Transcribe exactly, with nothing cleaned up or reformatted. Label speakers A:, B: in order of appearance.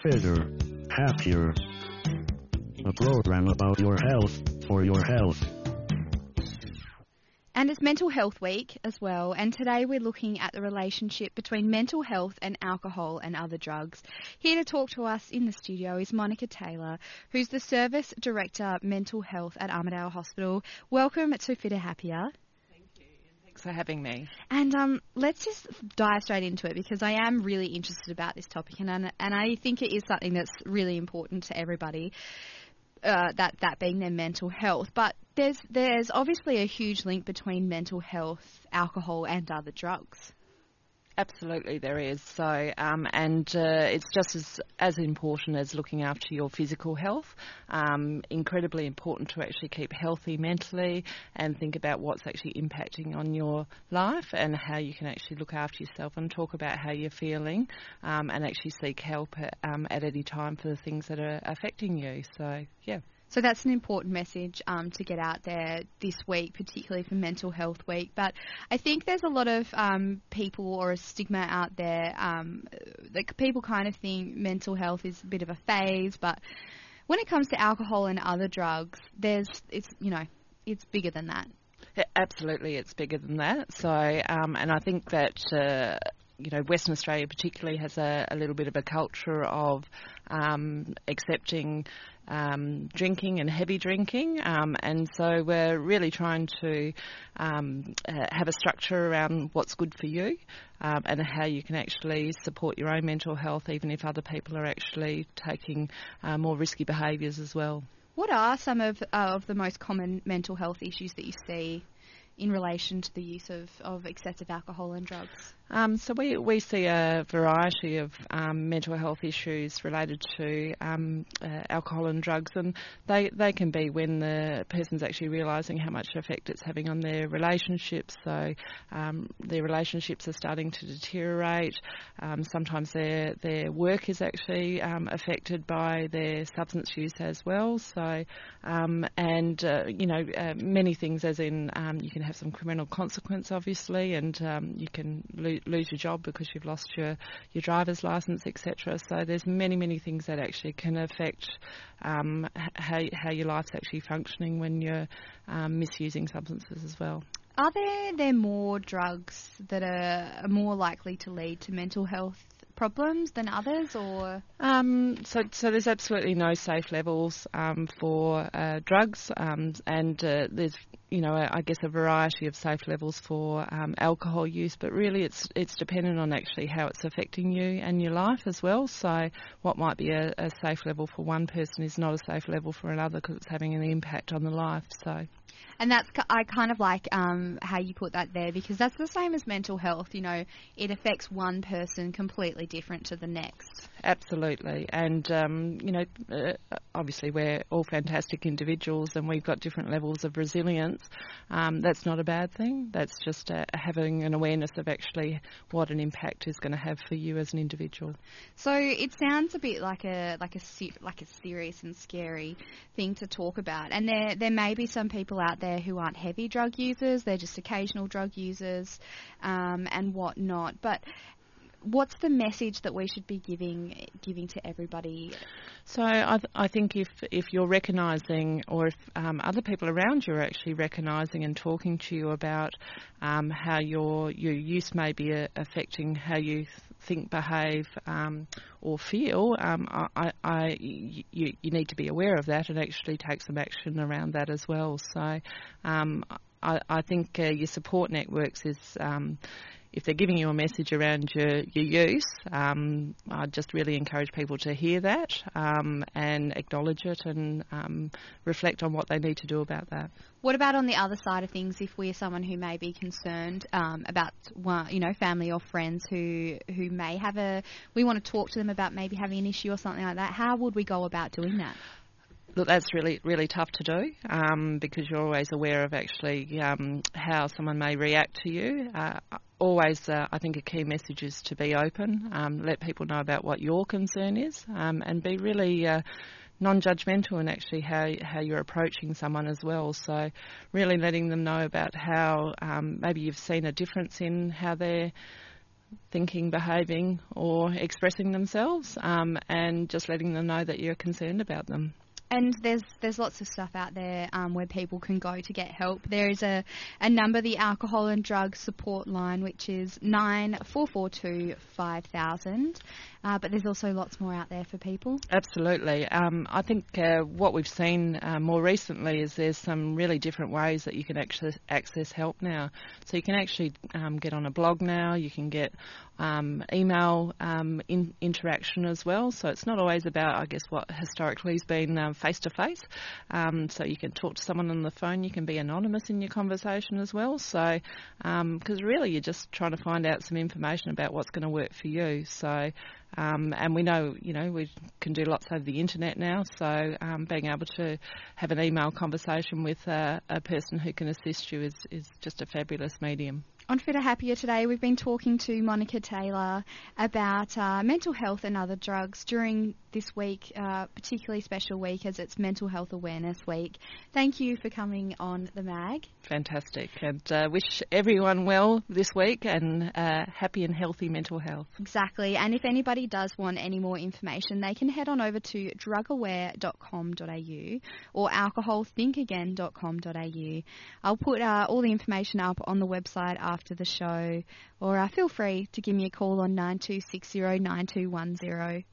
A: fitter, happier. A program about your health, for your health.
B: And it's Mental Health Week as well, and today we're looking at the relationship between mental health and alcohol and other drugs. Here to talk to us in the studio is Monica Taylor, who's the Service Director Mental Health at Armidale Hospital. Welcome to Fitter Happier.
C: Thank you, and thanks for having me.
B: And um, let's just dive straight into it, because I am really interested about this topic, and and I think it is something that's really important to everybody. Uh, that that being their mental health, but there's there's obviously a huge link between mental health, alcohol, and other drugs.
C: Absolutely, there is. So, um, and uh, it's just as as important as looking after your physical health. Um, incredibly important to actually keep healthy mentally and think about what's actually impacting on your life and how you can actually look after yourself and talk about how you're feeling, um, and actually seek help at, um, at any time for the things that are affecting you. So, yeah.
B: So that's an important message um, to get out there this week, particularly for Mental Health Week. But I think there's a lot of um, people or a stigma out there. Um, like people kind of think mental health is a bit of a phase, but when it comes to alcohol and other drugs, there's it's you know it's bigger than that.
C: Yeah, absolutely, it's bigger than that. So, um, and I think that. Uh, You know, Western Australia particularly has a, a little bit of a culture of um, accepting um, drinking and heavy drinking, um, and so we're really trying to um, uh, have a structure around what's good for you um, and how you can actually support your own mental health, even if other people are actually taking uh, more risky behaviours as well.
B: What are some of uh, of the most common mental health issues that you see in relation to the use of, of excessive alcohol and drugs?
C: Um, so we, we see a variety of um, mental health issues related to um, uh, alcohol and drugs, and they, they can be when the person's actually realising how much effect it's having on their relationships. So um, their relationships are starting to deteriorate. Um, sometimes their their work is actually um, affected by their substance use as well. So um, and uh, you know uh, many things, as in um, you can have some criminal consequence, obviously, and um, you can lose lose your job because you've lost your, your driver's licence, et cetera. So there's many, many things that actually can affect um, how, how your life's actually functioning when you're um, misusing substances as well.
B: Are there, there more drugs that are more likely to lead to mental health problems than others, or?
C: Um, so, so there's absolutely no safe levels um, for uh, drugs, um, and uh, there's, you know, I guess a variety of safe levels for um, alcohol use, but really it's it's dependent on actually how it's affecting you and your life as well. So what might be a, a safe level for one person is not a safe level for another because it's having an impact on the life. So.
B: And that's, I kind of like um, how you put that there, because that's the same as mental health. You know, it affects one person completely different to the next.
C: Absolutely. And, um, you know, uh, obviously we're all fantastic individuals and we've got different levels of resilience. Um, that's not a bad thing. That's just uh, having an awareness of actually what an impact is going to have for you as an individual.
B: So it sounds a bit like a like a like a serious and scary thing to talk about. And there there may be some people out there who aren't heavy drug users, they're just occasional drug users um, and whatnot. But what's the message that we should be giving giving to everybody?
C: So I, th- I think if, if you're recognising, or if um, other people around you are actually recognising and talking to you about um, how your your use may be uh, affecting how you th- think, behave um, or feel, um, I, I, you, you need to be aware of that and actually take some action around that as well. So um, I, I think uh, your support networks is... Um, If they're giving you a message around your, your use, um, I just really encourage people to hear that um, and acknowledge it and um, reflect on what they need to do about that.
B: What about on the other side of things, if we're someone who may be concerned um, about, you know, family or friends who, who may have a, we want to talk to them about maybe having an issue or something like that, how would we go about doing that?
C: Look, that's really, really tough to do um, because you're always aware of actually um, how someone may react to you. Uh, always, uh, I think a key message is to be open, um, let people know about what your concern is, um, and be really uh, non-judgmental in actually how how you're approaching someone as well. So really letting them know about how um, maybe you've seen a difference in how they're thinking, behaving or expressing themselves, um, and just letting them know that you're concerned about them.
B: And there's there's lots of stuff out there um, where people can go to get help. There is a, a number, the Alcohol and Drug Support Line, which is nine four four two five thousand. Uh, but there's also lots more out there for people.
C: Absolutely. Um, I think uh, what we've seen uh, more recently is there's some really different ways that you can access, access help now. So you can actually um, get on a blog now, you can get um, email um, in, interaction as well. So it's not always about, I guess, what historically has been um, face-to-face. Um, so you can talk to someone on the phone, you can be anonymous in your conversation as well. So, because um, really you're just trying to find out some information about what's going to work for you. So, Um, and we know, you know, we can do lots over the internet now, so um, being able to have an email conversation with uh, a person who can assist you is, is just a fabulous medium.
B: On Fitter Happier today, we've been talking to Monica Taylor about uh, mental health and other drugs during this week, uh, particularly special week as it's Mental Health Awareness Week. Thank you for coming on the mag.
C: Fantastic, and uh, wish everyone well this week and uh, happy and healthy mental health.
B: Exactly, and if anybody does want any more information, they can head on over to drug aware dot com dot a u or alcohol think again dot com dot a u. I'll put uh, all the information up on the website after the show, or uh, feel free to give me a call on nine two six zero nine two one zero.